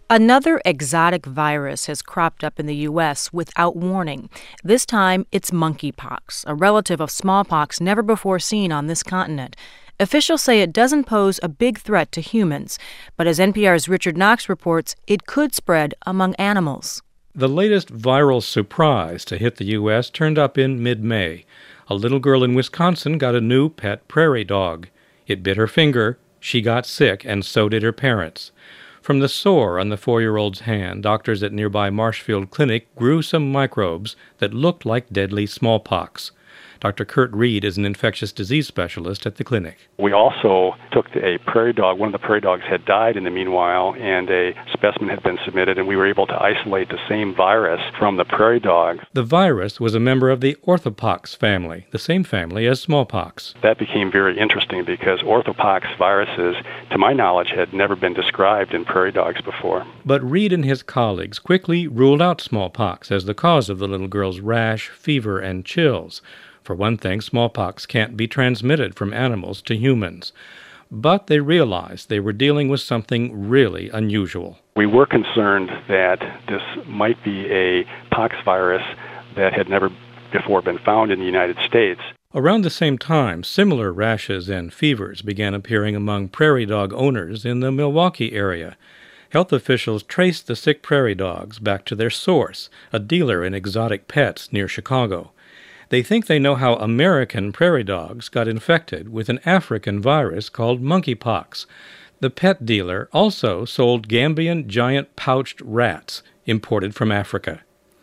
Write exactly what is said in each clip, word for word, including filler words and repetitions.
Another exotic virus has cropped up in the U S without warning. This time, it's monkeypox, a relative of smallpox never before seen on this continent. Officials say it doesn't pose a big threat to humans, but as N P R's Richard Knox reports, it could spread among animals. The latest viral surprise to hit the U S turned up in mid-May. A little girl in Wisconsin got a new pet prairie dog. It bit her finger, she got sick, and so did her parents. From the sore on the four-year-old's hand, doctors at nearby Marshfield Clinic grew some microbes that looked like deadly smallpox. Doctor Kurt Reed is an infectious disease specialist at the clinic. We also took a prairie dog. One of the prairie dogs had died in the meanwhile, and a specimen had been submitted, and we were able to isolate the same virus from the prairie dog. The virus was a member of the orthopox family, the same family as smallpox. That became very interesting because orthopox viruses, to my knowledge, had never been described in prairie dogs before. But Reed and his colleagues quickly ruled out smallpox as the cause of the little girl's rash, fever, and chills. For one thing, smallpox can't be transmitted from animals to humans. But they realized they were dealing with something really unusual. We were concerned that this might be a pox virus that had never before been found in the United States. Around the same time, similar rashes and fevers began appearing among prairie dog owners in the Milwaukee area. Health officials traced the sick prairie dogs back to their source, a dealer in exotic pets near Chicago. They think they know how American prairie dogs got infected with an African virus called monkeypox. The pet dealer also sold Gambian giant pouched rats imported from Africa.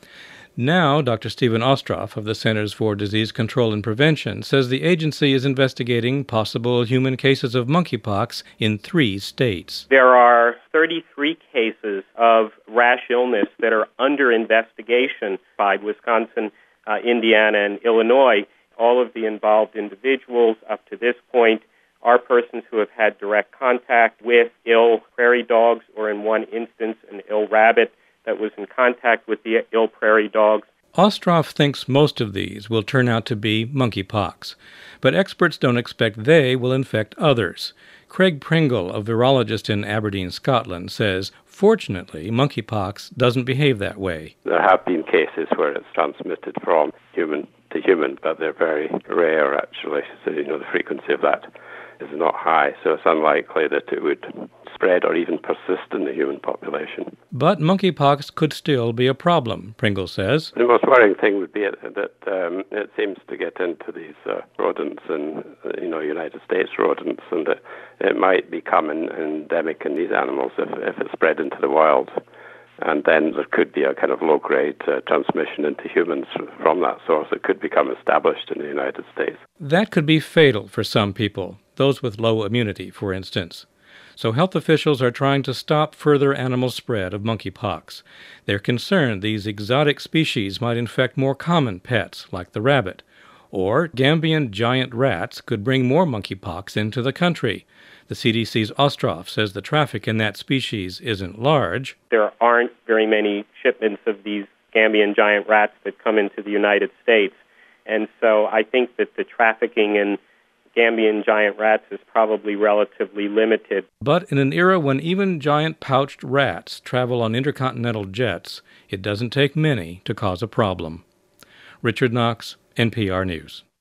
Now, Doctor Stephen Ostroff of the Centers for Disease Control and Prevention says the agency is investigating possible human cases of monkeypox in three states. There are thirty-three cases of rash illness that are under investigation by Wisconsin, Uh, Indiana, and Illinois. All of the involved individuals up to this point are persons who have had direct contact with ill prairie dogs, or in one instance, an ill rabbit that was in contact with the ill prairie dogs. Ostroff thinks most of these will turn out to be monkeypox, but experts don't expect they will infect others. Craig Pringle, a virologist in Aberdeen, Scotland, says, fortunately, monkeypox doesn't behave that way. There have been cases where it's transmitted from human to human, but they're very rare, actually. So, you know, the frequency of that is not high, so it's unlikely that it would spread or even persist in the human population. But monkeypox could still be a problem, Pringle says. The most worrying thing would be that um, it seems to get into these uh, rodents and, uh, you know, United States rodents, and that it might become an, endemic in these animals if, if it spread into the wild. And then there could be a kind of low-grade uh, transmission into humans from that source. It could become established in the United States. That could be fatal for some people, those with low immunity, for instance. So health officials are trying to stop further animal spread of monkeypox. They're concerned these exotic species might infect more common pets, like the rabbit. Or Gambian giant rats could bring more monkeypox into the country. The C D C's Ostroff says the traffic in that species isn't large. There aren't very many shipments of these Gambian giant rats that come into the United States. And so I think that the trafficking in Gambian giant rats is probably relatively limited. But in an era when even giant pouched rats travel on intercontinental jets, it doesn't take many to cause a problem. Richard Knox, N P R News.